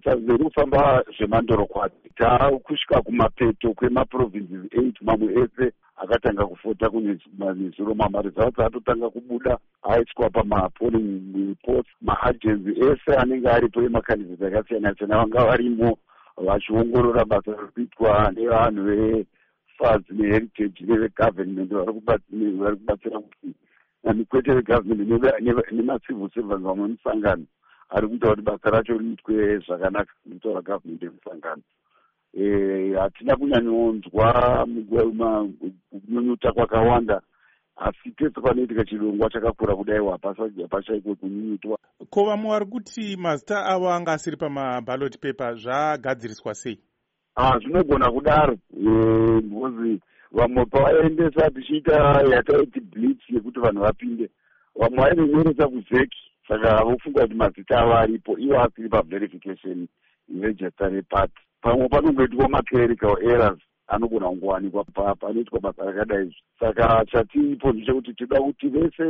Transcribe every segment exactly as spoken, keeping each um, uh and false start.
sarudzo iri kufamba zvemandorokwati. Takusvika kumapeto kwemaprovinces eight, mamwe ese akatanga kufota kunezuro. Maresults atotanga kubuda aitwa pamapolling reports. Maagency ese anenge aripo emakandidate akasiyana siyana vanga varimo vachiongorora basa riri kuitwa nevanhu vefazi neheritage nevegovernment vari kubatsira kuti nani kwete vegovernment nemacivil servants vamwe musangano ari kuita kuti basa racho riitwe zvakanaka kutaura government yemusangano. Hatina kunyanyonzwa kunyunyuta kwakawanda, asi pese panoitika chirongwa chakakura kudai hapashaikwe kunyunyutwa. Ko vamwe vari kuti mazita avo anga asiri pamaballot paper zvagadziriswa sei? Ah, zvinogona kudaro because vamwe pavaendesa tichiita yataiti blitz yekuti vanhu vapinde, vamwe vainonyoresa kuzeki, saka vofunga kuti mazita avo aripo ivo asiri paverification register reparty. Pamwe panongoitwa maclerical errors anogona kungowanikwa panoitwa basa rakadai. Saka chatipo ndechekuti tinoda kuti vese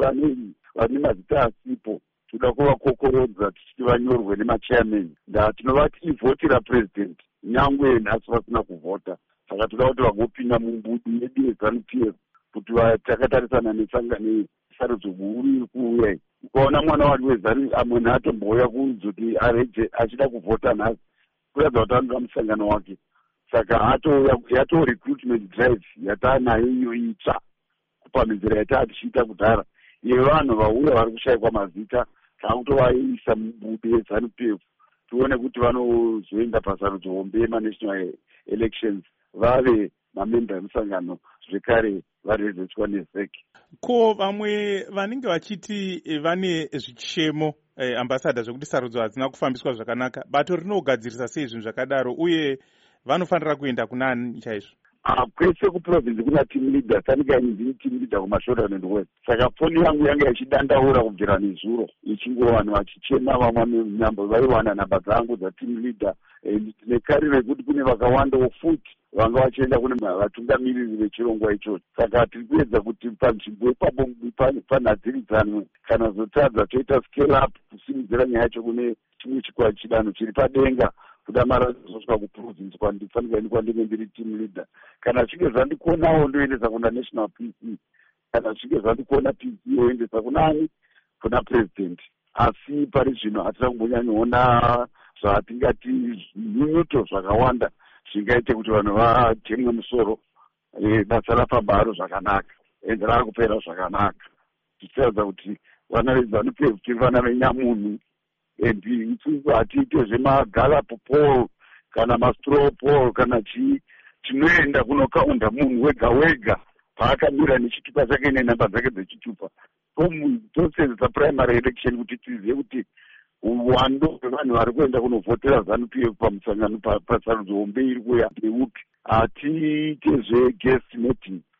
vane mazita asipo toda kuvakokorodza tichiti vanyorwe nemachairman. Nda tinovati ivhotira president nyangwe nhasi vasina kuvhota. Saka toda kuti vangopinda mumbudu yedu yeZANU-P F kuti takatarisana nesarudzo huru iri kuuya. Ukaona mwana wari wezanu amwe nhaatombouya kunzi kuti areje achida kuvhota nhasi kuratidza kuti anoda musangano wake. Saka yato recruitment drive yataanayo iyo itsva kupamhidzira yataa tichiita kudhara yevanhu vauya vari kushayikwa mazita taakutovaisa mubudu yeZANU-P F tione kuti vanozoenda pasarudzo hombe yemanational elections vave mamemba emusangano zvekare varezeswa nezeki. Ko vamwe vanenge vachiti vane zvichemo eh, ambassador zvekuti sarudzo hadzina kufambiswa zvakanaka, bato rinogadzirisa sei zvinhu zvakadaro uye vanofanira kuenda kunani chaizvo? Ah, kwese kuprovince kuna team leader, tanika ndini team leader kumashoda nendowezi. Saka foni yangu yanga ichidandaura kubvira nezuro ichingo vanhu vachichema vamwe nyambo vaiwana namba dzangu dza team leader nekari rekuti kune vakawanda ofuti vanga vachienda kune vatungamiriri vechirongwa ichocho. Saka tiri kuedza kuti panzvimbo ipapo panhadziridzanwe kana zotadza toita scale up kusimudzira nyaya yacho kune chimwe chikwata chidanho chiri padenga kuda mara zosvika kuprovince kwandifanika ini kwandinge ndiri team leader. Kana zvichinge zvandikonawo ndoendesa kuna national P C, kana zvichinge zvandikona P C oendesa kunani kuna president. Asi pari zvino hatina kumbonyanyoona zvatingati nyunyuto zvakawanda zvingaite kuti vanhu vatemwe musoro basa rapambaro zvakanaka ende raakupera zvakanaka. Tichiratidza kuti vana veZANU-P F tiri vana venyamunhu endi isusu hatiite zvemagallop poll kana mastraw poll kana chii. Tinoenda kunokaunda munhu wega wega paakamira nechitupa chake nenhamba dzake dzechitupa. Tosenzesa primary election kuti tizive kuti uwando hwevanhu vari kuenda kunovhotera ZANU-P F pamusangano pasarudzo hombe iri kuuya ndeupi. Hatiite zveguest meeting